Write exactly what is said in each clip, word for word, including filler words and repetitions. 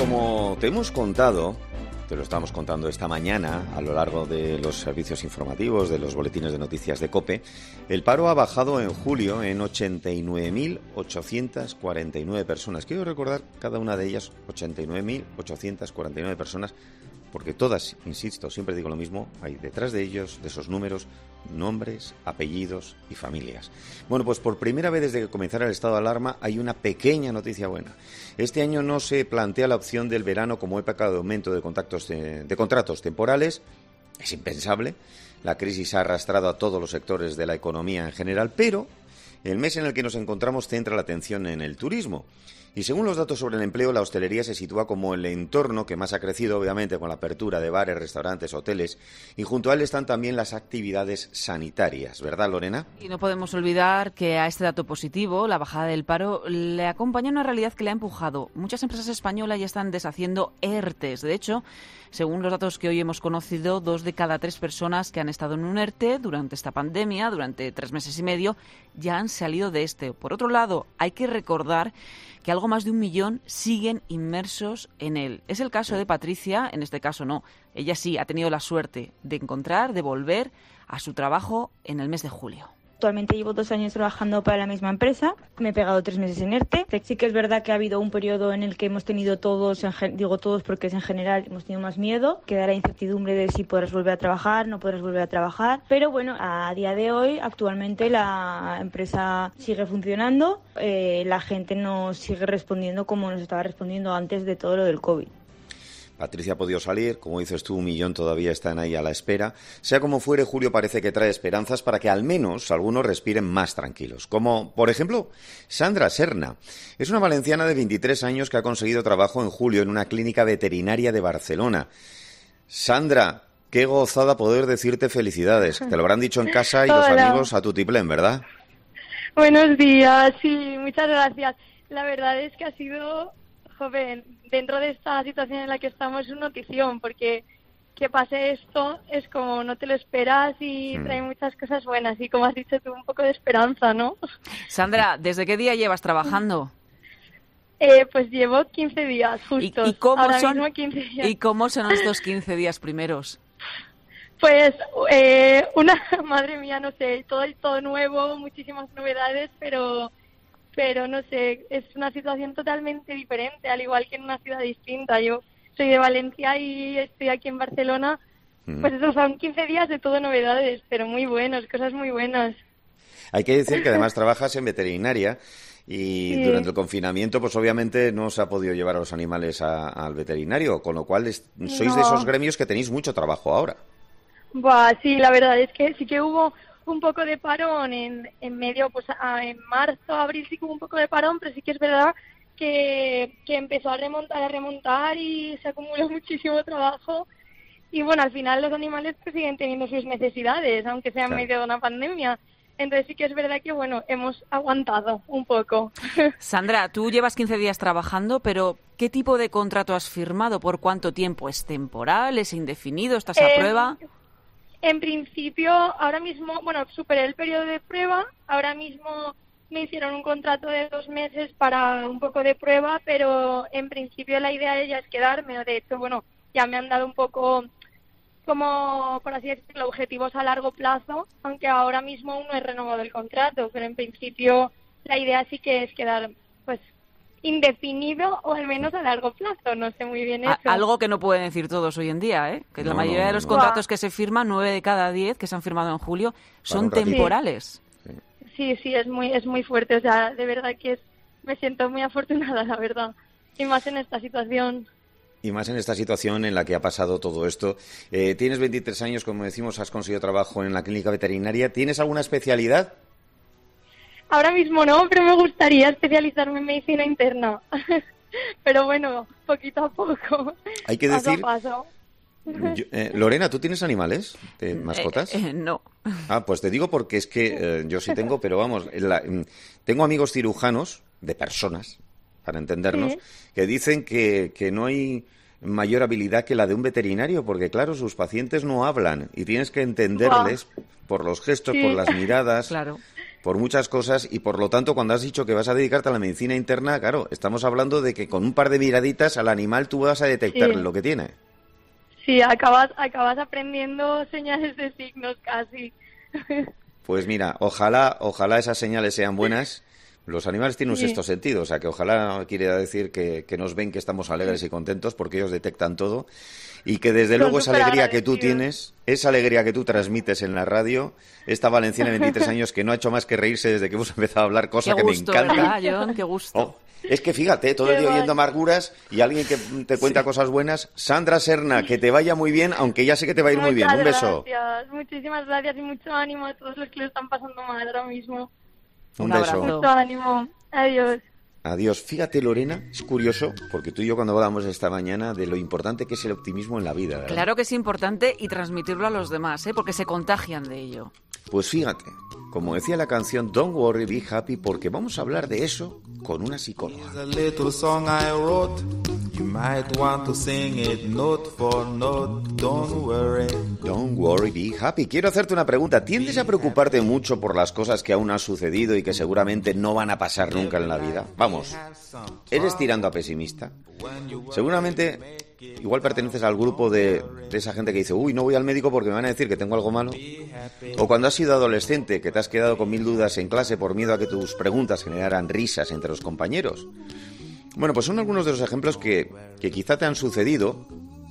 como te hemos contado, te lo estamos contando esta mañana a lo largo de los servicios informativos, de los boletines de noticias de COPE, el paro ha bajado en julio en ochenta y nueve mil ochocientas cuarenta y nueve personas. Quiero recordar cada una de ellas, ochenta y nueve mil ochocientas cuarenta y nueve personas, porque todas, insisto, siempre digo lo mismo, hay detrás de ellos, de esos números, nombres, apellidos y familias. Bueno, pues por primera vez desde que comenzara el estado de alarma hay una pequeña noticia buena. Este año no se plantea la opción del verano como época de aumento de, contactos de, de contratos temporales. Es impensable. La crisis ha arrastrado a todos los sectores de la economía en general, pero el mes en el que nos encontramos centra la atención en el turismo. Y según los datos sobre el empleo, la hostelería se sitúa como el entorno que más ha crecido, obviamente, con la apertura de bares, restaurantes, hoteles, y junto a él están también las actividades sanitarias, ¿verdad, Lorena? Y no podemos olvidar que a este dato positivo, la bajada del paro, le acompaña una realidad que le ha empujado. Muchas empresas españolas ya están deshaciendo ERTEs. De hecho, según los datos que hoy hemos conocido, dos de cada tres personas que han estado en un ERTE durante esta pandemia, durante tres meses y medio, ya han salido de este. Por otro lado, hay que recordar que algo más de un millón siguen inmersos en él. Es el caso de Patricia, en este caso no. Ella sí ha tenido la suerte de encontrar, de volver a su trabajo en el mes de julio. Actualmente llevo dos años trabajando para la misma empresa. Me he pegado tres meses en ERTE. Sí que es verdad que ha habido un periodo en el que hemos tenido todos, en gen- digo todos porque es en general, hemos tenido más miedo. Queda la incertidumbre de si podrás volver a trabajar, no podrás volver a trabajar. Pero bueno, a día de hoy, actualmente la empresa sigue funcionando. Eh, la gente nos sigue respondiendo como nos estaba respondiendo antes de todo lo del COVID. Patricia ha podido salir, como dices tú, un millón todavía están ahí a la espera. Sea como fuere, julio parece que trae esperanzas para que al menos algunos respiren más tranquilos. Como, por ejemplo, Sandra Serna. Es una valenciana de veintitrés años que ha conseguido trabajo en julio en una clínica veterinaria de Barcelona. Sandra, qué gozada poder decirte felicidades. Te lo habrán dicho en casa y Hola. los amigos a tutiplén, ¿verdad? Buenos días, sí, muchas gracias. La verdad es que ha sido, joven, dentro de esta situación en la que estamos, es una notición, porque que pase esto es como no te lo esperas y Mm. trae muchas cosas buenas y, como has dicho tú, un poco de esperanza, ¿no? Sandra, ¿desde qué día llevas trabajando? Eh, pues llevo quince días, ¿Y, justos. y cómo Ahora son, mismo quince días. ¿Y cómo son estos quince días primeros? Pues, eh, una, madre mía, no sé, todo, todo nuevo, muchísimas novedades, pero... pero no sé, es una situación totalmente diferente, al igual que en una ciudad distinta. Yo soy de Valencia y estoy aquí en Barcelona, Mm. pues eso, son quince días de todo novedades, pero muy buenos, cosas muy buenas. Hay que decir que además trabajas en veterinaria y Sí. durante el confinamiento, pues obviamente no se ha podido llevar a los animales a- al veterinario, con lo cual es- sois de No. esos gremios que tenéis mucho trabajo ahora. Buah, sí, la verdad es que sí que hubo un poco de parón en, en medio, pues a- en marzo, abril sí que hubo un poco de parón, pero sí que es verdad que, que empezó a remontar, a remontar y se acumuló muchísimo trabajo. Y bueno, al final los animales pues siguen teniendo sus necesidades, aunque sea en Claro. medio de una pandemia. Entonces sí que es verdad que, bueno, hemos aguantado un poco. Sandra, tú llevas quince días trabajando, pero ¿qué tipo de contrato has firmado? ¿Por cuánto tiempo? ¿Es temporal? ¿Es indefinido? ¿Estás a Eh, prueba? En principio, ahora mismo, bueno, superé el periodo de prueba, ahora mismo me hicieron un contrato de dos meses para un poco de prueba, pero en principio la idea de ella es quedarme. De hecho, bueno, ya me han dado un poco, como, por así decirlo, objetivos a largo plazo, aunque ahora mismo aún no he renovado el contrato, pero en principio la idea sí que es quedar, pues, indefinido o al menos a largo plazo, no sé muy bien eso. A- algo que no pueden decir todos hoy en día, ¿eh? Que la No, mayoría no, de los no. contratos que se firman, nueve de cada diez que se han firmado en julio, son un ratito. temporales. Sí, sí, es muy es muy fuerte, o sea, de verdad que es, me siento muy afortunada, la verdad, y más en esta situación. Y más en esta situación en la que ha pasado todo esto. Eh, tienes veintitrés años, como decimos, has conseguido trabajo en la clínica veterinaria. ¿Tienes alguna especialidad? Ahora mismo no, pero me gustaría especializarme en medicina interna, pero bueno, poquito a poco, Hay que paso decir... a paso. Yo- eh, Lorena, ¿tú tienes animales? ¿De mascotas? Eh, eh, no. Ah, pues te digo porque es que eh, yo sí tengo, pero vamos, la- mm, tengo amigos cirujanos, de personas, para entendernos, Sí. que dicen que, que no hay mayor habilidad que la de un veterinario, porque claro, sus pacientes no hablan y tienes que entenderles por los gestos, Sí. por las miradas. Claro. por muchas cosas y por lo tanto cuando has dicho que vas a dedicarte a la medicina interna, claro, estamos hablando de que con un par de miraditas al animal tú vas a detectar Sí. lo que tiene. Sí, acabas, acabas aprendiendo señales de signos casi. Pues mira, ojalá, ojalá esas señales sean buenas. Los animales tienen un Sí. sexto sentido, o sea que ojalá quiere decir que, que nos ven que estamos alegres y contentos porque ellos detectan todo y que desde Son luego esa alegría que tú superagradecidos. tienes, esa alegría que tú transmites en la radio, esta valenciana de veintitrés años que no ha hecho más que reírse desde que hemos empezado a hablar, cosa Qué que gusto, me encanta. ¿verdad, John? Qué gusto. Oh, es que fíjate, todo el Qué día oyendo guay. amarguras y alguien que te cuenta cosas buenas. Sandra Serna, que te vaya muy bien, aunque ya sé que te va a ir muy bien. Muchas Un beso. gracias, muchísimas gracias y mucho ánimo a todos los que lo están pasando mal ahora mismo. Un Un beso. abrazo. Mucho ánimo. Adiós. Adiós. Fíjate, Lorena, es curioso, porque tú y yo cuando hablamos esta mañana de lo importante que es el optimismo en la vida, ¿verdad? Claro que es importante y transmitirlo a los demás, ¿eh? Porque se contagian de ello. Pues fíjate, como decía la canción Don't Worry, Be Happy, porque vamos a hablar de eso con una psicóloga. Here's a little song I wrote. You might want to sing it note for note. Don't worry. Don't worry, be happy. Quiero hacerte una pregunta. ¿Tiendes a preocuparte mucho por las cosas que aún han sucedido y que seguramente no van a pasar nunca en la vida? Vamos, ¿eres tirando a pesimista? Seguramente, igual perteneces al grupo de, de esa gente que dice, uy, no voy al médico porque me van a decir que tengo algo malo. O cuando has sido adolescente, que te has quedado con mil dudas en clase por miedo a que tus preguntas generaran risas entre los compañeros. Bueno, pues son algunos de los ejemplos que, que quizá te han sucedido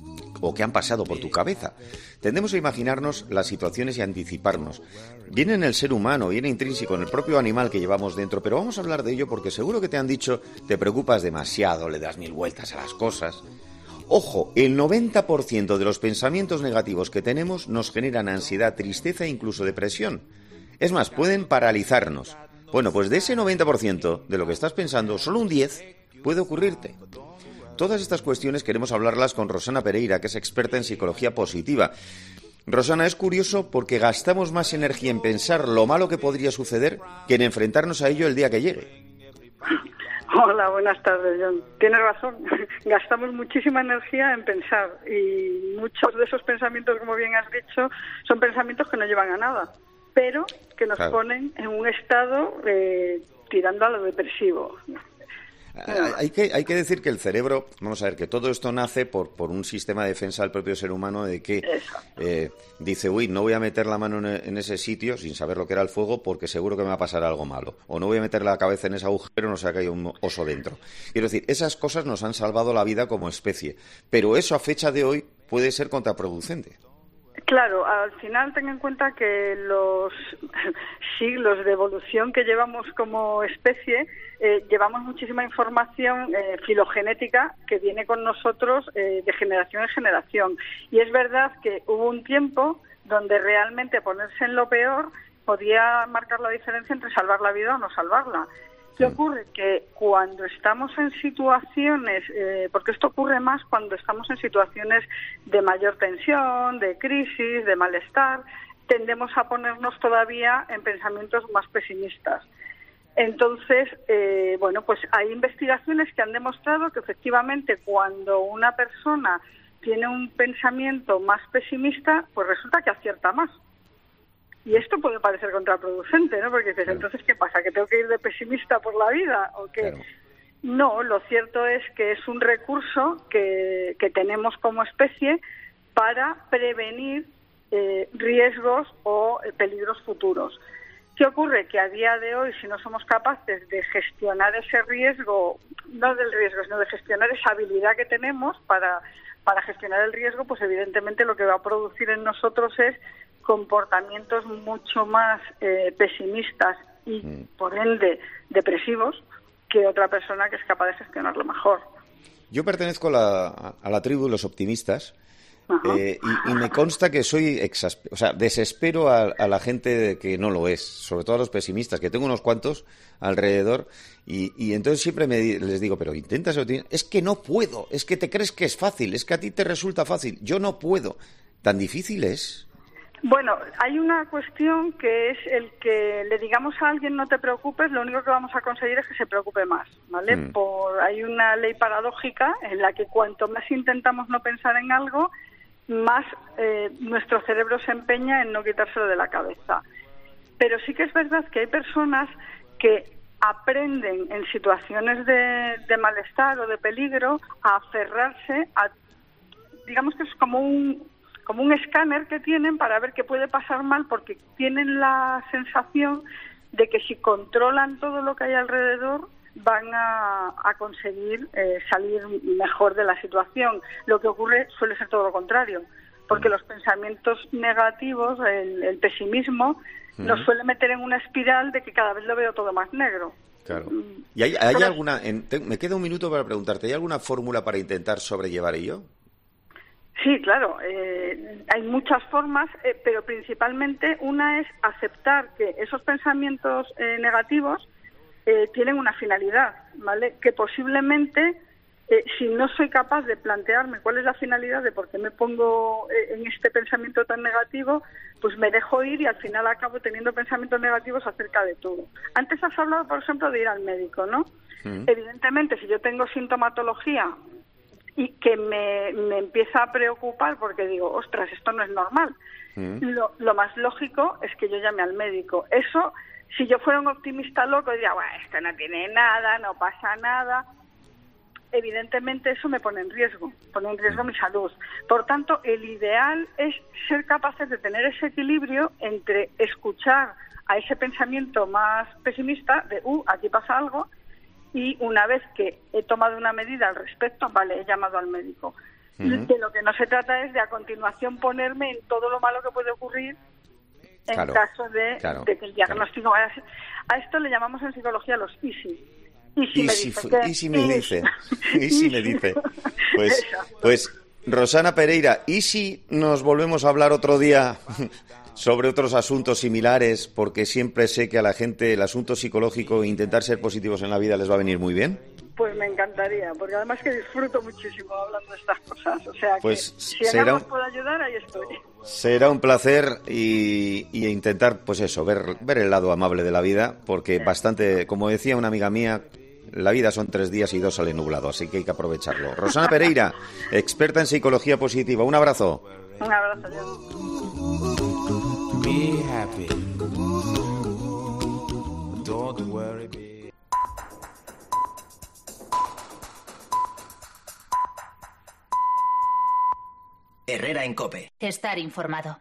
o que han pasado por tu cabeza. Tendemos a imaginarnos las situaciones y a anticiparnos. Viene en el ser humano, viene intrínseco en el propio animal que llevamos dentro, pero vamos a hablar de ello porque seguro que te han dicho te preocupas demasiado, le das mil vueltas a las cosas. Ojo, el noventa por ciento de los pensamientos negativos que tenemos nos generan ansiedad, tristeza e incluso depresión. Es más, pueden paralizarnos. Bueno, pues de ese noventa por ciento de lo que estás pensando, solo un diez por ciento puede ocurrirte. Todas estas cuestiones queremos hablarlas con Rosana Pereira, que es experta en psicología positiva. Rosana, es curioso porque gastamos más energía en pensar lo malo que podría suceder que en enfrentarnos a ello el día que llegue. Hola, buenas tardes, John. Tienes razón. Gastamos muchísima energía en pensar y muchos de esos pensamientos, como bien has dicho, son pensamientos que no llevan a nada, pero que nos Claro. ponen en un estado eh, tirando a lo depresivo. Hay que, hay que decir que el cerebro, vamos a ver, que todo esto nace por, por un sistema de defensa del propio ser humano de que eh, dice, uy, no voy a meter la mano en, en ese sitio sin saber lo que era el fuego porque seguro que me va a pasar algo malo. O no voy a meter la cabeza en ese agujero, no sé que hay un oso dentro. Quiero decir, esas cosas nos han salvado la vida como especie, pero eso a fecha de hoy puede ser contraproducente. Claro, al final ten en cuenta que los siglos de evolución que llevamos como especie, eh, llevamos muchísima información eh, filogenética que viene con nosotros eh, de generación en generación. Y es verdad que hubo un tiempo donde realmente ponerse en lo peor podía marcar la diferencia entre salvar la vida o no salvarla. ¿Qué ocurre? Que cuando estamos en situaciones, eh, porque esto ocurre más cuando estamos en situaciones de mayor tensión, de crisis, de malestar, tendemos a ponernos todavía en pensamientos más pesimistas. Entonces, eh, bueno, pues hay investigaciones que han demostrado que efectivamente cuando una persona tiene un pensamiento más pesimista, pues resulta que acierta más. Y esto puede parecer contraproducente, ¿no? Porque dices, entonces, ¿qué pasa? ¿Que tengo que ir de pesimista por la vida? ¿O qué? Claro. No, lo cierto es que es un recurso que, que tenemos como especie para prevenir eh, riesgos o eh, peligros futuros. ¿Qué ocurre? Que a día de hoy, si no somos capaces de gestionar ese riesgo, no del riesgo, sino de gestionar esa habilidad que tenemos para, para gestionar el riesgo, pues evidentemente lo que va a producir en nosotros es comportamientos mucho más eh, pesimistas y, mm. por ende, depresivos que otra persona que es capaz de gestionarlo mejor. Yo pertenezco a la, a la tribu de los optimistas eh, y, y me consta que soy exaspe- o sea, desespero a, a la gente que no lo es, sobre todo a los pesimistas, que tengo unos cuantos alrededor y, y entonces siempre me, les digo, pero intenta ser optimista. Es que no puedo, es que te crees que es fácil, es que a ti te resulta fácil, yo no puedo. ¿Tan difícil es? Bueno, hay una cuestión que es el que le digamos a alguien no te preocupes, lo único que vamos a conseguir es que se preocupe más, ¿vale? Mm. Por, hay una ley paradójica en la que cuanto más intentamos no pensar en algo, más eh, nuestro cerebro se empeña en no quitárselo de la cabeza. pero sí que es verdad que hay personas que aprenden en situaciones de, de malestar o de peligro a aferrarse a, digamos que es como un como un escáner que tienen para ver qué puede pasar mal, porque tienen la sensación de que si controlan todo lo que hay alrededor van a, a conseguir eh, salir mejor de la situación. Lo que ocurre suele ser todo lo contrario, porque los pensamientos negativos, el, el pesimismo, uh-huh. nos suele meter en una espiral de que cada vez lo veo todo más negro. Claro. ¿Y hay, hay alguna, en, te, me queda un minuto para preguntarte, ¿hay alguna fórmula para intentar sobrellevar ello? Sí, claro, eh, hay muchas formas, eh, pero principalmente una es aceptar que esos pensamientos eh, negativos eh, tienen una finalidad, ¿vale? Que posiblemente, eh, si no soy capaz de plantearme cuál es la finalidad de por qué me pongo eh, en este pensamiento tan negativo, pues me dejo ir y al final acabo teniendo pensamientos negativos acerca de todo. Antes has hablado, por ejemplo, de ir al médico, ¿no? Mm. Evidentemente, si yo tengo sintomatología y que me, me empieza a preocupar porque digo, ostras, esto no es normal. Mm. Lo, lo más lógico es que yo llame al médico. Eso, si yo fuera un optimista loco, diría, bueno, esto no tiene nada, no pasa nada. Evidentemente eso me pone en riesgo, pone en riesgo mi salud. Por tanto, el ideal es ser capaces de tener ese equilibrio entre escuchar a ese pensamiento más pesimista de, uh, aquí pasa algo, y una vez que he tomado una medida al respecto, vale, he llamado al médico. Uh-huh. De lo que no se trata es de a continuación ponerme en todo lo malo que puede ocurrir en claro, caso de, claro, de que el diagnóstico claro. vaya a... A esto le llamamos en psicología los easy. Easy, easy me dice. Easy me dice. Easy me dice. Pues, pues Rosana Pereira, ¿y si nos volvemos a hablar otro día sobre otros asuntos similares? Porque siempre sé que a la gente el asunto psicológico e intentar ser positivos en la vida les va a venir muy bien. Pues me encantaría, porque además que disfruto muchísimo hablando de estas cosas. O sea, pues que si en algo os puedo ayudar, ahí estoy. Será un placer y, y intentar, pues eso, ver, ver el lado amable de la vida, porque sí. bastante, como decía una amiga mía, la vida son tres días y dos sale nublado, así que hay que aprovecharlo. Rosana Pereira, experta en psicología positiva. Un abrazo. Un abrazo, Dios. Be happy. Don't worry, be... Herrera en COPE. Estar informado.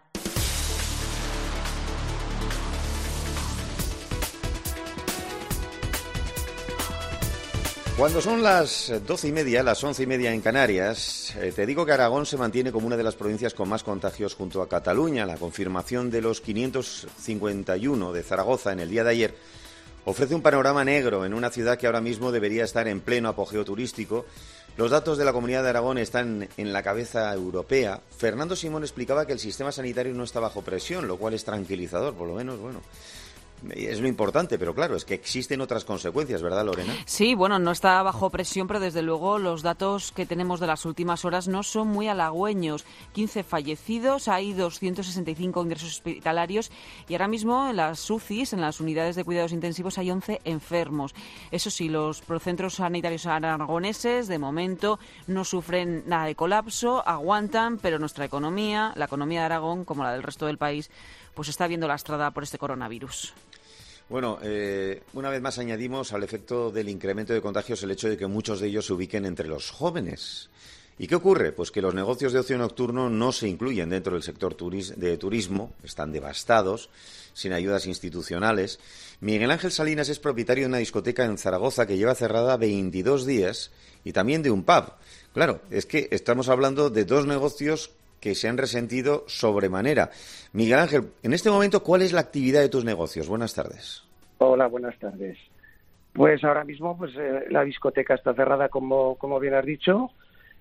Cuando son las doce y media, las once y media en Canarias, eh, te digo que Aragón se mantiene como una de las provincias con más contagios junto a Cataluña. La confirmación de los quinientos cincuenta y uno de Zaragoza en el día de ayer ofrece un panorama negro en una ciudad que ahora mismo debería estar en pleno apogeo turístico. Los datos de la Comunidad de Aragón están en la cabeza europea. Fernando Simón explicaba que el sistema sanitario no está bajo presión, lo cual es tranquilizador, por lo menos, bueno... Es lo importante, pero claro, es que existen otras consecuencias, ¿verdad, Lorena? Sí, bueno, no está bajo presión, pero desde luego los datos que tenemos de las últimas horas no son muy halagüeños. quince fallecidos, hay doscientos sesenta y cinco ingresos hospitalarios y ahora mismo en las U C Is, en las unidades de cuidados intensivos, hay once enfermos. Eso sí, los centros sanitarios aragoneses, de momento, no sufren nada de colapso, aguantan, pero nuestra economía, la economía de Aragón, como la del resto del país, pues está viendo lastrada por este coronavirus. Bueno, eh, una vez más añadimos al efecto del incremento de contagios el hecho de que muchos de ellos se ubiquen entre los jóvenes. ¿Y qué ocurre? Pues que los negocios de ocio nocturno no se incluyen dentro del sector turis- de turismo, están devastados, sin ayudas institucionales. Miguel Ángel Salinas es propietario de una discoteca en Zaragoza que lleva cerrada veintidós días y también de un pub. Claro, es que estamos hablando de dos negocios que se han resentido sobremanera. Miguel Ángel, en este momento, ¿cuál es la actividad de tus negocios? Buenas tardes. Hola, buenas tardes. Pues ahora mismo pues eh, la discoteca está cerrada, como, como bien has dicho.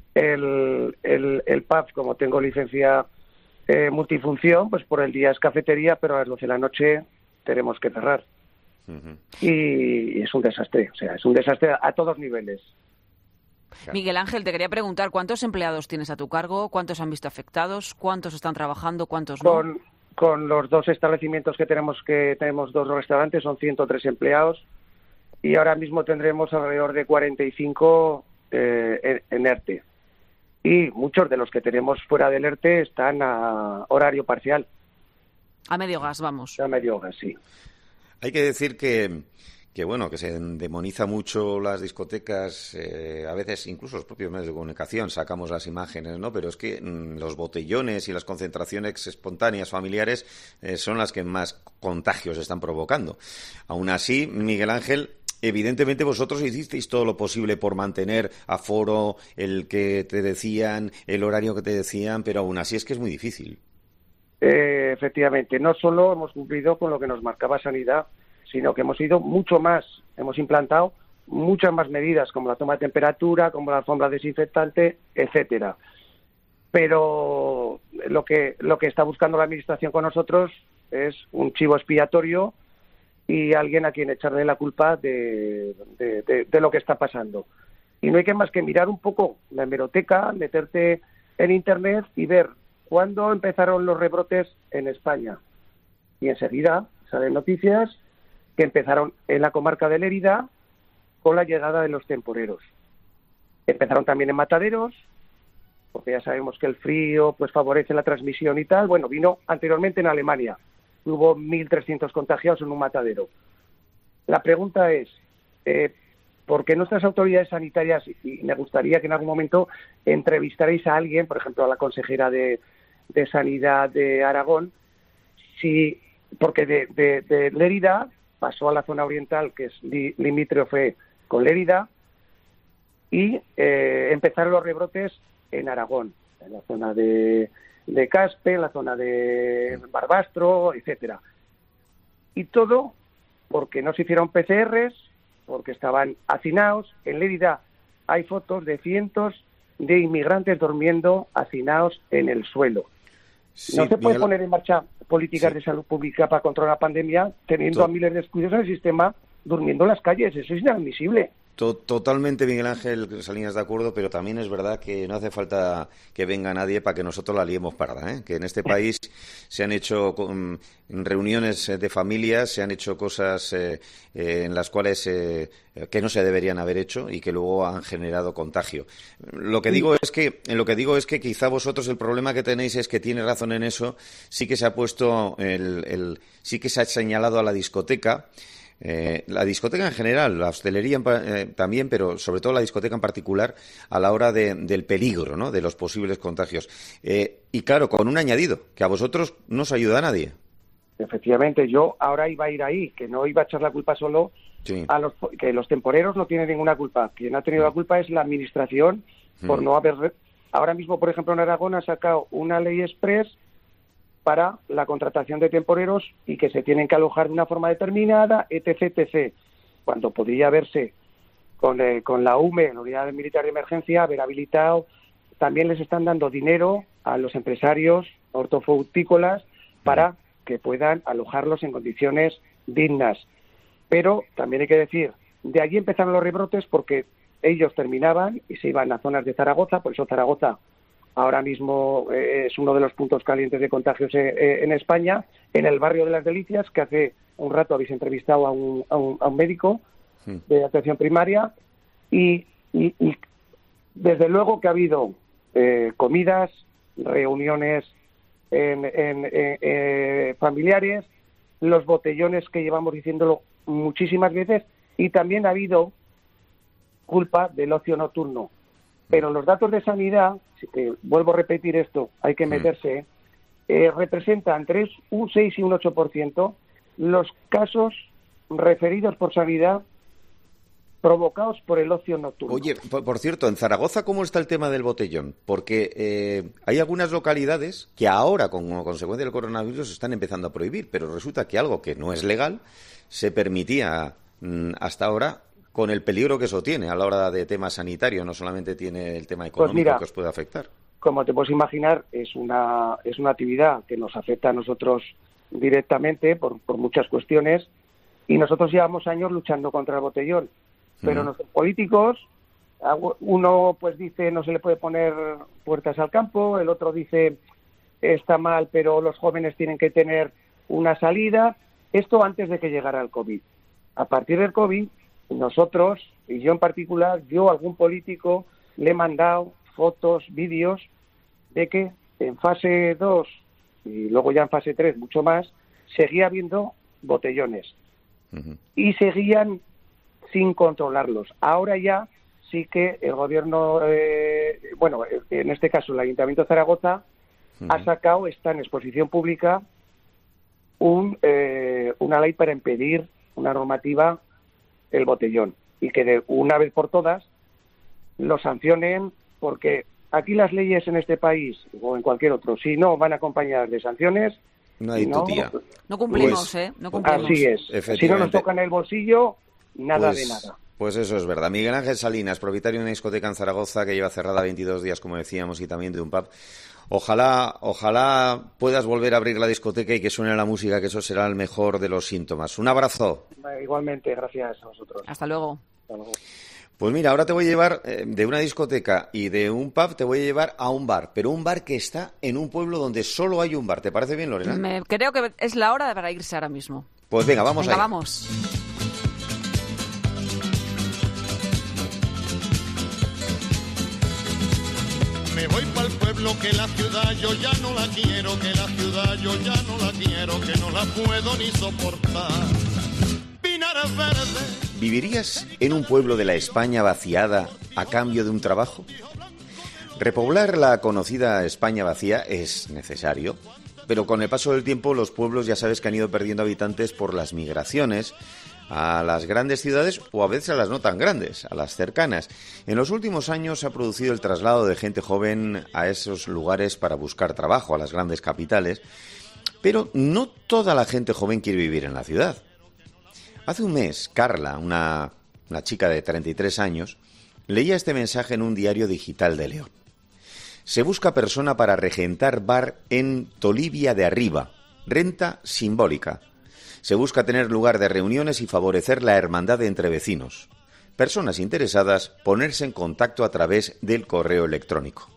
El, el, el pub, como tengo licencia eh, multifunción, pues por el día es cafetería, pero a las doce de la noche tenemos que cerrar. Uh-huh. Y, y es un desastre, o sea, es un desastre a, a todos niveles. Miguel Ángel, te quería preguntar, ¿cuántos empleados tienes a tu cargo? ¿Cuántos han visto afectados? ¿Cuántos están trabajando? ¿Cuántos no? Con, con los dos establecimientos que tenemos, que tenemos dos restaurantes, son ciento tres empleados y ahora mismo tendremos alrededor de cuarenta y cinco eh, en, en ERTE. Y muchos de los que tenemos fuera del ERTE están a horario parcial. A medio gas, vamos. A medio gas, sí. Hay que decir que... que bueno, que se demoniza mucho las discotecas, eh, a veces incluso los propios medios de comunicación sacamos las imágenes, ¿no? Pero es que mmm, los botellones y las concentraciones espontáneas familiares eh, son las que más contagios están provocando. Aún así, Miguel Ángel, evidentemente vosotros hicisteis todo lo posible por mantener aforo, el que te decían, el horario que te decían, pero aún así es que es muy difícil. Eh, efectivamente, no solo hemos cumplido con lo que nos marcaba Sanidad, sino que hemos ido mucho más, hemos implantado muchas más medidas, como la toma de temperatura, como la alfombra desinfectante, etcétera. Pero lo que lo que está buscando la Administración con nosotros es un chivo expiatorio y alguien a quien echarle la culpa de, de, de, de lo que está pasando. Y no hay que más que mirar un poco la hemeroteca, meterte en Internet y ver cuándo empezaron los rebrotes en España. Y enseguida salen noticias que empezaron en la comarca de Lérida con la llegada de los temporeros. Empezaron también en mataderos, porque ya sabemos que el frío pues favorece la transmisión y tal. Bueno, vino anteriormente en Alemania. Hubo mil trescientos contagiados en un matadero. La pregunta es, eh, ¿por qué nuestras autoridades sanitarias, y me gustaría que en algún momento entrevistaréis a alguien, por ejemplo a la consejera de, de Sanidad de Aragón, si porque de, de, de Lérida pasó a la zona oriental, que es li, limítrofe con Lérida, y eh, empezaron los rebrotes en Aragón, en la zona de, de Caspe, en la zona de Barbastro, etcétera. Y todo porque no se hicieron P C Rs, porque estaban hacinados. En Lérida hay fotos de cientos de inmigrantes durmiendo hacinados en el suelo. Sí, no se puede Miguel... poner en marcha políticas sí. de salud pública para controlar la pandemia teniendo Tot... a miles de descuidos en el sistema durmiendo en las calles. Eso es inadmisible. Totalmente, Miguel Ángel Salinas, de acuerdo, pero también es verdad que no hace falta que venga nadie para que nosotros la liemos parda, ¿eh? Que en este país se han hecho um, reuniones de familias, se han hecho cosas eh, eh, en las cuales eh, que no se deberían haber hecho y que luego han generado contagio. Lo que digo es que, lo que digo es que quizá vosotros el problema que tenéis es que tiene razón en eso, sí que se ha puesto el, el sí que se ha señalado a la discoteca. Eh, la discoteca en general, la hostelería eh, también, pero sobre todo la discoteca en particular, a la hora de, del peligro, ¿no?, de los posibles contagios. Eh, y claro, con un añadido, que a vosotros no os ayuda a nadie. Efectivamente, yo ahora iba a ir ahí, que no iba a echar la culpa solo sí. a los que los temporeros no tienen ninguna culpa. Quien ha tenido la culpa es la Administración por mm. no haber... Ahora mismo, por ejemplo, en Aragón ha sacado una ley express para la contratación de temporeros y que se tienen que alojar de una forma determinada, etcétera, etcétera. Cuando podría haberse con, eh, con la U M E, la Unidad Militar de Emergencia, haber habilitado, también les están dando dinero a los empresarios hortofrutícolas para que puedan alojarlos en condiciones dignas. Pero también hay que decir, de allí empezaron los rebrotes porque ellos terminaban y se iban a zonas de Zaragoza, por eso Zaragoza ahora mismo eh, es uno de los puntos calientes de contagios eh, eh, en España, en el barrio de Las Delicias, que hace un rato habéis entrevistado a un, a un, a un médico sí. de atención primaria, y, y, y desde luego que ha habido eh, comidas, reuniones en, en, en, eh, familiares, los botellones que llevamos diciéndolo muchísimas veces, y también ha habido culpa del ocio nocturno. Pero los datos de sanidad, que vuelvo a repetir esto, hay que meterse, eh, representan entre un seis y un ocho por ciento los casos referidos por sanidad provocados por el ocio nocturno. Oye, por, por cierto, en Zaragoza, ¿cómo está el tema del botellón? Porque eh, hay algunas localidades que ahora, como consecuencia del coronavirus, están empezando a prohibir, pero resulta que algo que no es legal se permitía mmm, hasta ahora, con el peligro que eso tiene a la hora de tema sanitario, no solamente tiene el tema económico pues mira, que os puede afectar. Como te puedes imaginar, es una es una actividad que nos afecta a nosotros directamente por, por muchas cuestiones, y nosotros llevamos años luchando contra el botellón, pero uh-huh. nuestros políticos, uno pues dice no se le puede poner puertas al campo, el otro dice está mal, pero los jóvenes tienen que tener una salida. Esto antes de que llegara el COVID. A partir del COVID, nosotros, y yo en particular, yo a algún político le he mandado fotos, vídeos de que en fase dos y luego ya en fase tres mucho más, seguía habiendo botellones. Uh-huh. Y seguían sin controlarlos. Ahora ya sí que el gobierno, eh, bueno, en este caso el Ayuntamiento de Zaragoza, uh-huh. ha sacado, está en exposición pública, un, eh, una ley para impedir una normativa, el botellón, y que de una vez por todas lo sancionen, porque aquí las leyes en este país, o en cualquier otro, si no van acompañadas de sanciones, no hay no, tutía. No cumplimos, pues, ¿eh? No cumplimos. Así es. Si no nos tocan el bolsillo, nada pues, de nada. Pues eso es verdad. Miguel Ángel Salinas, propietario de una discoteca en Zaragoza que lleva cerrada veintidós días, como decíamos, y también de un pub. Ojalá, ojalá puedas volver a abrir la discoteca y que suene la música, que eso será el mejor de los síntomas. Un abrazo. Igualmente, gracias a vosotros. Hasta luego. Hasta luego. Pues mira, ahora te voy a llevar eh, de una discoteca y de un pub, te voy a llevar a un bar, pero un bar que está en un pueblo donde solo hay un bar. ¿Te parece bien, Lorena? Me, creo que es la hora para irse ahora mismo. Pues venga, vamos venga, ahí. vamos. Me voy pa'l pueblo que la ciudad yo ya no la quiero, que la ciudad yo ya no la quiero, que no la puedo ni soportar. Pinares verdes. ¿Vivirías en un pueblo de la España vaciada a cambio de un trabajo? Repoblar la conocida España vacía es necesario, pero con el paso del tiempo los pueblos ya sabes que han ido perdiendo habitantes por las migraciones a las grandes ciudades o a veces a las no tan grandes, a las cercanas. En los últimos años se ha producido el traslado de gente joven a esos lugares para buscar trabajo, a las grandes capitales, pero no toda la gente joven quiere vivir en la ciudad. Hace un mes, Carla, una, una chica de treinta y tres años, leía este mensaje en un diario digital de León. Se busca persona para regentar bar en Tolivia de Arriba, renta simbólica. Se busca tener lugar de reuniones y favorecer la hermandad entre vecinos. Personas interesadas, ponerse en contacto a través del correo electrónico.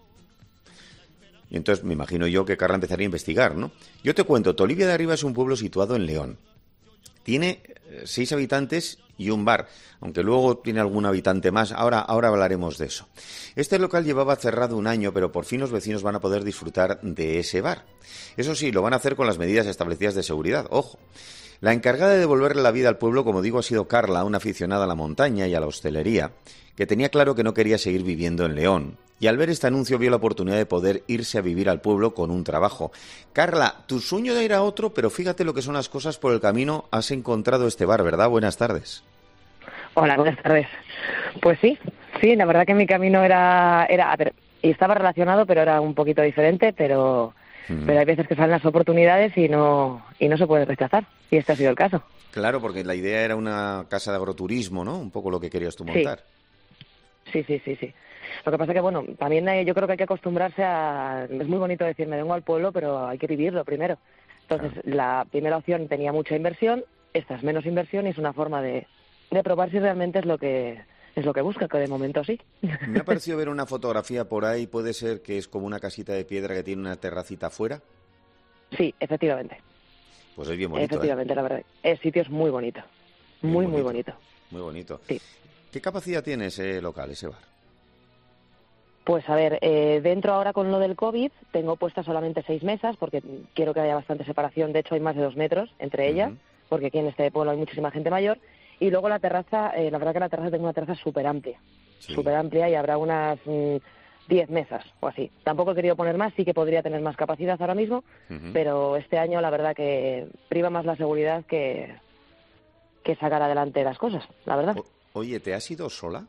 Y entonces me imagino yo que Carla empezaría a investigar, ¿no? Yo te cuento, Tolivia de Arriba es un pueblo situado en León. Tiene seis habitantes y un bar, aunque luego tiene algún habitante más. Ahora, ahora hablaremos de eso. Este local llevaba cerrado un año, pero por fin los vecinos van a poder disfrutar de ese bar. Eso sí, lo van a hacer con las medidas establecidas de seguridad. Ojo. La encargada de devolverle la vida al pueblo, como digo, ha sido Carla, una aficionada a la montaña y a la hostelería, que tenía claro que no quería seguir viviendo en León. Y al ver este anuncio vio la oportunidad de poder irse a vivir al pueblo con un trabajo. Carla, tu sueño de ir a otro, pero fíjate lo que son las cosas por el camino. Has encontrado este bar, ¿verdad? Buenas tardes. Hola, buenas tardes. Pues sí, sí, la verdad que mi camino era, era a ver, y estaba relacionado, pero era un poquito diferente, pero... Pero hay veces que salen las oportunidades y no y no se puede rechazar. Y este ha sido el caso. Claro, porque la idea era una casa de agroturismo, ¿no? Un poco lo que querías tú montar. Sí, sí, sí, sí. Lo que pasa que, bueno, también hay, yo creo que hay que acostumbrarse a... Es muy bonito decir, me vengo al pueblo, pero hay que vivirlo primero. Entonces, claro. La primera opción tenía mucha inversión, esta es menos inversión y es una forma de, de probar si realmente es lo que... Es lo que busca, que de momento sí. Me ha parecido ver una fotografía por ahí, puede ser que es como una casita de piedra que tiene una terracita afuera. Sí, efectivamente. Pues es bien bonito. Efectivamente, ¿eh? La verdad. El sitio es muy bonito. Muy, muy bonito. Muy bonito. Sí. ¿Qué capacidad tiene ese local, ese bar? Pues a ver, eh, dentro ahora con lo del COVID tengo puestas solamente seis mesas porque quiero que haya bastante separación. De hecho, hay más de dos metros entre ellas, uh-huh. porque aquí en este pueblo hay muchísima gente mayor. Y luego la terraza, eh, la verdad que la terraza tengo una terraza súper amplia, sí. súper amplia y habrá unas mmm, diez mesas o así. Tampoco he querido poner más, sí que podría tener más capacidad ahora mismo, uh-huh. pero este año la verdad que priva más la seguridad que, que sacar adelante las cosas, la verdad. O, oye, ¿te has ido sola?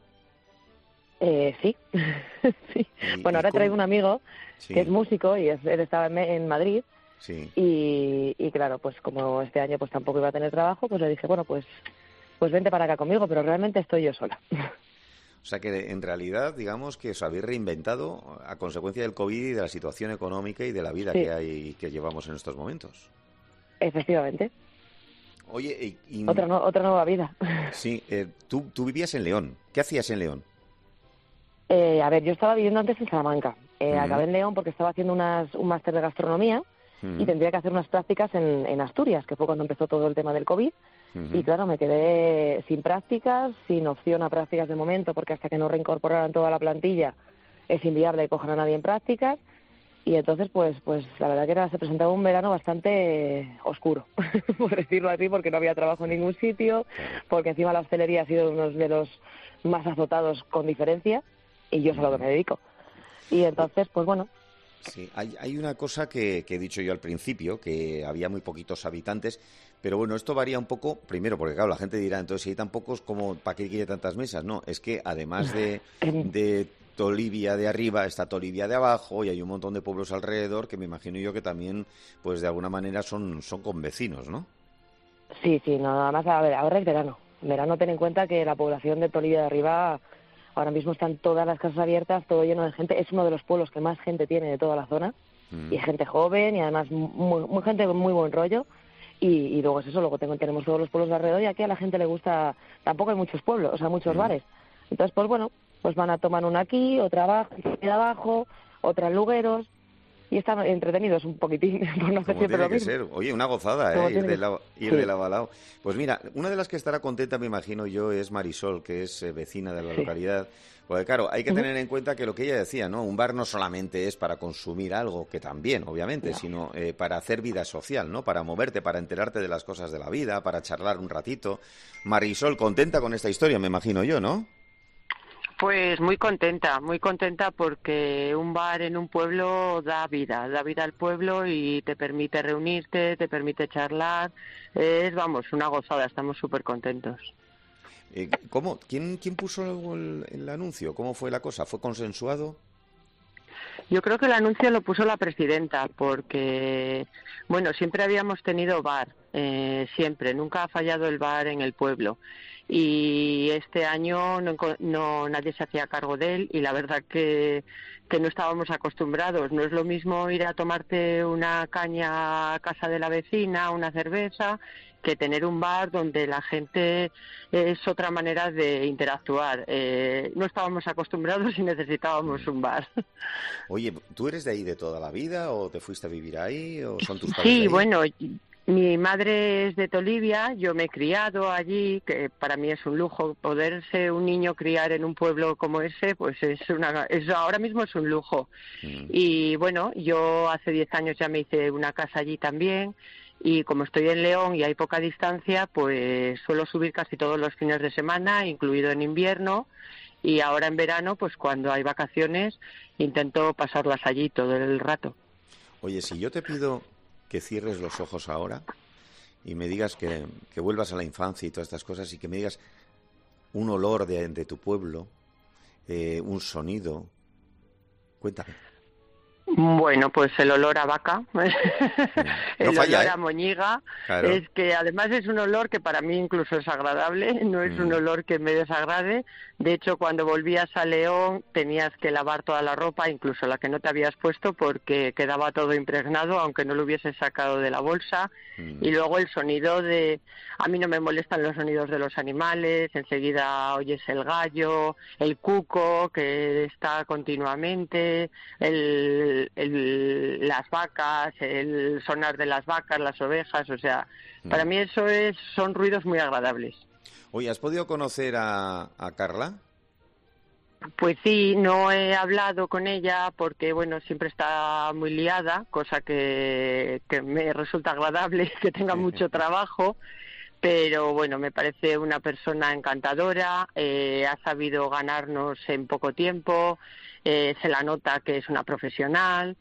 Eh, sí, sí. ¿Y, bueno, y ahora cómo? traigo un amigo sí. que es músico y es, él estaba en, en Madrid. Sí. Y, y claro, pues como este año pues tampoco iba a tener trabajo, pues le dije, bueno, pues... pues vente para acá conmigo, pero realmente estoy yo sola. O sea que en realidad, digamos que os habéis reinventado a consecuencia del COVID y de la situación económica y de la vida sí. que hay que llevamos en estos momentos. Efectivamente. Oye, y, y... Otra, no, otra nueva vida. Sí, eh, tú, tú vivías en León. ¿Qué hacías en León? Eh, a ver, yo estaba viviendo antes en Salamanca. Eh, uh-huh. Acabé en León porque estaba haciendo unas, un máster de gastronomía uh-huh. y tendría que hacer unas prácticas en, en Asturias, que fue cuando empezó todo el tema del COVID. Uh-huh. Y claro, me quedé sin prácticas, sin opción a prácticas de momento, porque hasta que no reincorporaran toda la plantilla es inviable que cojan a nadie en prácticas. Y entonces, pues pues la verdad que era, se presentaba un verano bastante oscuro, por decirlo así, porque no había trabajo en ningún sitio, porque encima la hostelería ha sido uno de los más azotados con diferencia, y yo es a lo que me dedico. Y entonces, pues bueno. Sí, hay, hay una cosa que, que he dicho yo al principio, que había muy poquitos habitantes, pero bueno, esto varía un poco, primero, porque claro, la gente dirá, entonces si hay tan pocos, como ¿para qué quiere tantas mesas? No, es que además de... de Tolivia de arriba, está Tolivia de abajo y hay un montón de pueblos alrededor que me imagino yo que también, pues de alguna manera son, son convecinos, ¿no? Sí, sí, no, nada más, a ver, ahora es verano. En verano ten en cuenta que la población de Tolivia de arriba, ahora mismo están todas las casas abiertas, todo lleno de gente. Es uno de los pueblos que más gente tiene de toda la zona, mm. y gente joven y además muy, muy gente con muy buen rollo. Y, y luego es eso, luego tengo, tenemos todos los pueblos de alrededor y aquí a la gente le gusta, tampoco hay muchos pueblos, o sea, muchos mm. bares. Entonces, pues bueno, pues van a tomar una aquí, otra abajo, abajo, otra en Lugueros, y están entretenidos un poquitín, por no hacer siempre lo mismo. Ser. Oye, una gozada, ¿eh? Ir, de la, ir sí. de lado a lado. Pues mira, una de las que estará contenta, me imagino yo, es Marisol, que es eh, vecina de la sí. localidad. Porque claro, hay que uh-huh. tener en cuenta que lo que ella decía, ¿no? Un bar no solamente es para consumir algo, que también, obviamente, no. sino eh, para hacer vida social, ¿no? Para moverte, para enterarte de las cosas de la vida, para charlar un ratito. Marisol, contenta con esta historia, me imagino yo, ¿no? Pues muy contenta, muy contenta porque un bar en un pueblo da vida, da vida al pueblo y te permite reunirte, te permite charlar. Es, vamos, una gozada, estamos súper contentos. Eh, ¿Cómo? ¿Quién, quién puso el, el anuncio? ¿Cómo fue la cosa? ¿Fue consensuado? Yo creo que el anuncio lo puso la presidenta porque, bueno, siempre habíamos tenido bar, eh, siempre, nunca ha fallado el bar en el pueblo. Y este año no, no nadie se hacía cargo de él y la verdad que, que no estábamos acostumbrados. No es lo mismo ir a tomarte una caña a casa de la vecina, una cerveza, que tener un bar donde la gente es otra manera de interactuar. Eh, no estábamos acostumbrados y necesitábamos un bar. Oye, ¿tú eres de ahí de toda la vida o te fuiste a vivir ahí o son tus padres Sí, de ahí? bueno... Mi madre es de Tolivia, yo me he criado allí, que para mí es un lujo poderse un niño criar en un pueblo como ese, pues es una, es, ahora mismo es un lujo. Mm. Y bueno, yo hace diez años ya me hice una casa allí también y como estoy en León y hay poca distancia, pues suelo subir casi todos los fines de semana, incluido en invierno. Y ahora en verano, pues cuando hay vacaciones, intento pasarlas allí todo el rato. Oye, si yo te pido que cierres los ojos ahora y me digas que, que vuelvas a la infancia y todas estas cosas y que me digas un olor de, de tu pueblo, eh, un sonido. Cuéntame. Bueno, pues el olor a vaca, no el falla, olor ¿eh? a moñiga, claro. Es que además es un olor que para mí incluso es agradable, no es mm. un olor que me desagrade. De hecho, cuando volvías a León tenías que lavar toda la ropa, incluso la que no te habías puesto, porque quedaba todo impregnado, aunque no lo hubieses sacado de la bolsa. Mm. Y luego el sonido de... A mí no me molestan los sonidos de los animales, enseguida oyes el gallo, el cuco, que está continuamente, el... El, el, las vacas, el sonar de las vacas, las ovejas, o sea, mm. para mí eso es son ruidos muy agradables. Oye, ¿has podido conocer a, a Carla? Pues sí, no he hablado con ella porque, bueno, siempre está muy liada, cosa que, que me resulta agradable, que tenga mucho trabajo. Pero bueno, me parece una persona encantadora, eh, ha sabido ganarnos en poco tiempo, eh, se la nota que es una profesional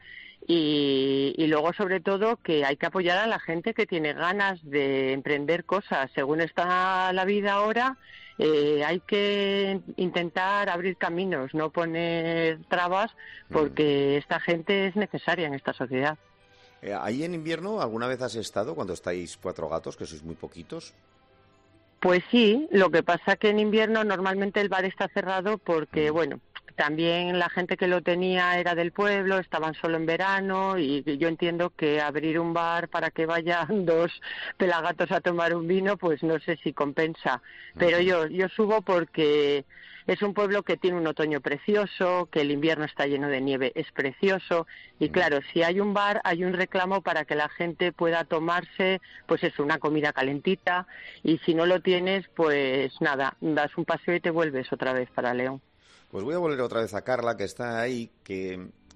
y, y luego sobre todo que hay que apoyar a la gente que tiene ganas de emprender cosas. Según está la vida ahora, eh, hay que intentar abrir caminos, no poner trabas, porque esta gente es necesaria en esta sociedad. Eh, ¿Ahí en invierno alguna vez has estado cuando estáis cuatro gatos, que sois muy poquitos? Pues sí, lo que pasa que en invierno normalmente el bar está cerrado porque, bueno, también la gente que lo tenía era del pueblo, estaban solo en verano y yo entiendo que abrir un bar para que vayan dos pelagatos a tomar un vino, pues no sé si compensa. Pero yo, yo subo porque es un pueblo que tiene un otoño precioso, que el invierno está lleno de nieve, es precioso. Y claro, si hay un bar, hay un reclamo para que la gente pueda tomarse, pues es una comida calentita. Y si no lo tienes, pues nada, das un paseo y te vuelves otra vez para León. Pues voy a volver otra vez a Carla, que está ahí, que,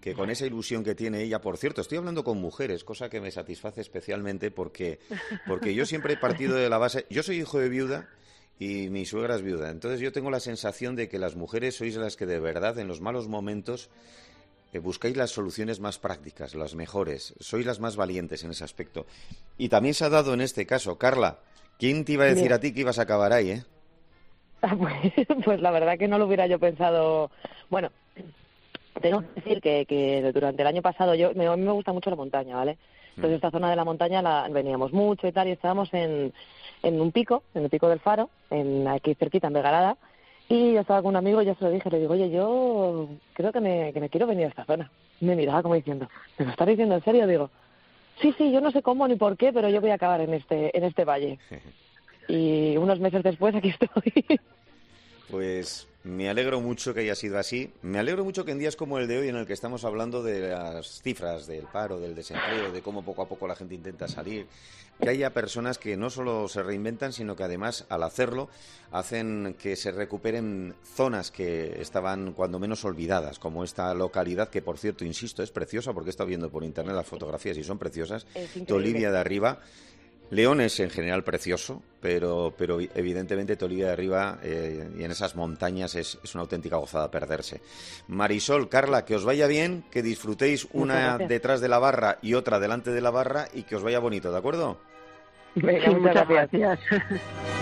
que con esa ilusión que tiene ella, por cierto, estoy hablando con mujeres, cosa que me satisface especialmente porque, porque yo siempre he partido de la base, yo soy hijo de viuda y mi suegra es viuda, entonces yo tengo la sensación de que las mujeres sois las que de verdad en los malos momentos eh, buscáis las soluciones más prácticas, las mejores, sois las más valientes en ese aspecto. Y también se ha dado en este caso, Carla, ¿quién te iba a decir Mira. a ti que ibas a acabar ahí, eh? Pues, pues la verdad que no lo hubiera yo pensado. Bueno, tengo que decir que, que durante el año pasado yo me, a mí me gusta mucho la montaña, ¿vale? Entonces esta zona de la montaña la, veníamos mucho y tal, y estábamos en, en un pico, en el pico del Faro, en aquí cerquita, en Vegarada, y yo estaba con un amigo y yo se lo dije, le digo, oye, yo creo que me, que me quiero venir a esta zona. Y me miraba como diciendo, ¿me lo estás diciendo en serio? Digo, sí, sí, yo no sé cómo ni por qué, pero yo voy a acabar en este, en este valle. Y unos meses después aquí estoy. Pues me alegro mucho que haya sido así. Me alegro mucho que en días como el de hoy, en el que estamos hablando de las cifras del paro, del desempleo, de cómo poco a poco la gente intenta salir, que haya personas que no solo se reinventan, sino que además, al hacerlo, hacen que se recuperen zonas que estaban cuando menos olvidadas, como esta localidad, que por cierto, insisto, es preciosa, porque he estado viendo por internet las fotografías y son preciosas. Tolivia de Arriba. León es en general precioso, pero, pero evidentemente Tolivia de Arriba eh, y en esas montañas es, es una auténtica gozada perderse. Marisol, Carla, que os vaya bien, que disfrutéis una detrás de la barra y otra delante de la barra y que os vaya bonito, ¿de acuerdo? Venga, muchas, muchas gracias. gracias.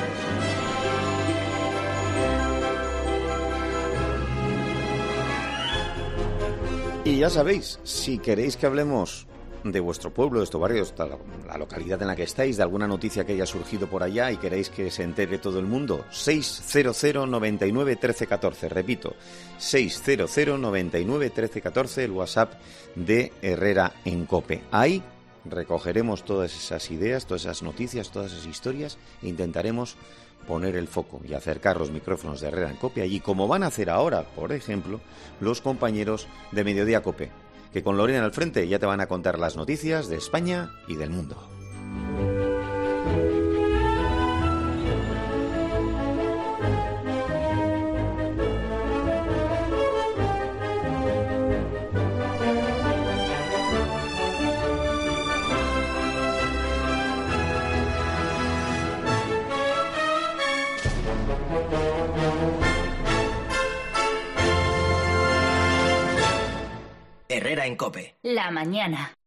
Y ya sabéis, si queréis que hablemos de vuestro pueblo, de vuestro barrio, de la, la localidad en la que estáis, de alguna noticia que haya surgido por allá y queréis que se entere todo el mundo, seis cero cero noventa y nueve trece catorce, repito, seis cero cero noventa y nueve trece catorce, el WhatsApp de Herrera en COPE. Ahí recogeremos todas esas ideas, todas esas noticias, todas esas historias e intentaremos poner el foco y acercar los micrófonos de Herrera en COPE allí, como van a hacer ahora, por ejemplo, los compañeros de Mediodía COPE, que con Lorena al frente ya te van a contar las noticias de España y del mundo. Herrera en COPE. La mañana.